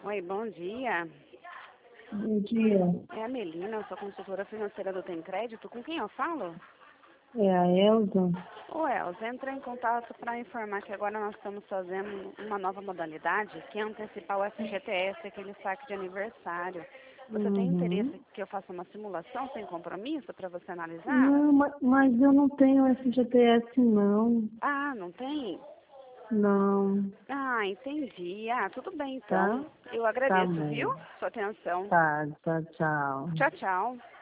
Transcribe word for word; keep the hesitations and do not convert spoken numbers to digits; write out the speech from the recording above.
Oi, bom dia. Bom dia. É a Melina, eu sou consultora financeira do Tem Crédito. Com quem eu falo? É a Elza? Ô, Elza, entrei em contato para informar que agora nós estamos fazendo uma nova modalidade, que é antecipar o F G T S, aquele saque de aniversário. Você tem Uhum. interesse que eu faça uma simulação sem compromisso para você analisar? Não, ma- mas eu não tenho F G T S não. Ah, não tem? Não. Ah, entendi. Ah, tudo bem Tá? então. Eu Tá agradeço, viu? bom. Sua atenção. Tá, tchau, tchau. Tchau, tchau.